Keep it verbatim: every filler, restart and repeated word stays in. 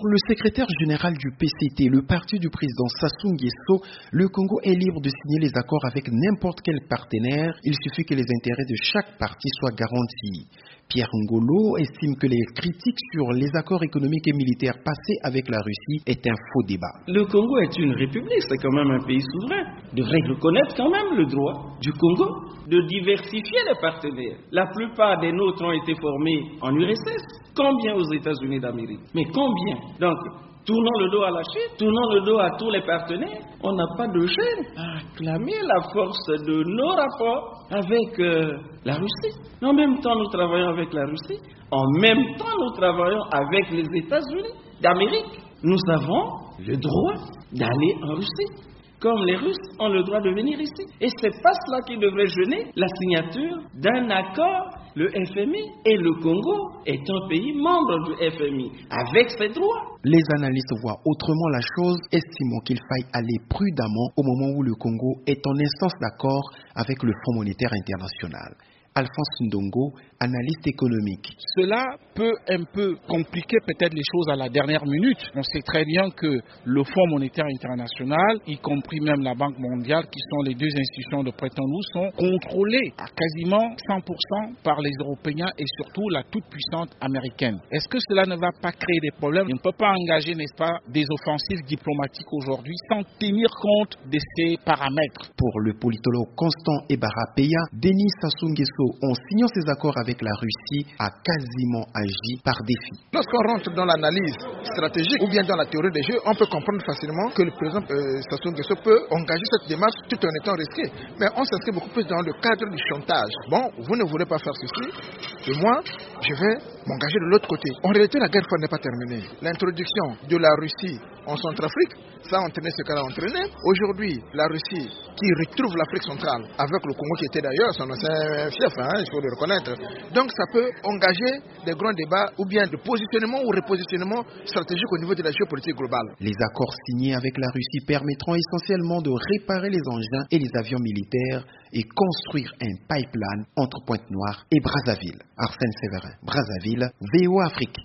le secrétaire général du P C T, le parti du président Sassou Nguesso, le Congo est libre de signer les accords avec n'importe quel partenaire. Il suffit que les intérêts de chaque partie soient garantis. Pierre Ngolo estime que les critiques sur les accords économiques et militaires passés avec la Russie est un faux débat. Le Congo est une république, c'est quand même un pays souverain. Il devrait reconnaître quand même le droit du Congo de diversifier les partenaires. La plupart des nôtres ont été formés en U R S S. Combien aux États-Unis d'Amérique? Mais combien? Donc, tournons le dos à la Chine, tournons le dos à tous les partenaires. On n'a pas de gêne à acclamer la force de nos rapports avec euh, la Russie. En même temps, nous travaillons avec la Russie. En même temps, nous travaillons avec les États-Unis d'Amérique. Nous avons le droit d'aller en Russie, comme les Russes ont le droit de venir ici. Et c'est pas cela qui devrait gêner la signature d'un accord. Le F M I et le Congo est un pays membre du F M I, avec ses droits. Les analystes voient autrement la chose, estimant qu'il faille aller prudemment au moment où le Congo est en instance d'accord avec le Fonds monétaire international. Alphonse Ndongo, analyste économique. Cela peut un peu compliquer peut-être les choses à la dernière minute. On sait très bien que le Fonds monétaire international, y compris même la Banque mondiale, qui sont les deux institutions de Bretton-Woods, sont contrôlées à quasiment cent pour cent par les Européens et surtout la toute-puissante américaine. Est-ce que cela ne va pas créer des problèmes? On ne peut pas engager, n'est-ce pas, des offensives diplomatiques aujourd'hui sans tenir compte de ces paramètres. Pour le politologue Constant Ebarapeya, Denis Sassou Nguesso, en signant ces accords avec la Russie, a quasiment agi par défi. Lorsqu'on rentre dans l'analyse stratégique ou bien dans la théorie des jeux, on peut comprendre facilement que le président euh, Sassou Nguesso peut engager cette démarche tout en étant risqué. Mais on s'inscrit beaucoup plus dans le cadre du chantage. Bon, vous ne voulez pas faire ceci, et moi, je vais m'engager de l'autre côté. En réalité, la guerre froide n'est pas terminée. L'introduction de la Russie en Centrafrique, ça a entraîné ce qu'elle a entraîné. Aujourd'hui, la Russie qui retrouve l'Afrique centrale avec le Congo qui était d'ailleurs son ancien fief, hein, il faut le reconnaître. Donc ça peut engager des grands débats ou bien de positionnement ou repositionnement stratégique au niveau de la géopolitique globale. Les accords signés avec la Russie permettront essentiellement de réparer les engins et les avions militaires et construire un pipeline entre Pointe-Noire et Brazzaville. Arsène Séverin, Brazzaville, V O Afrique.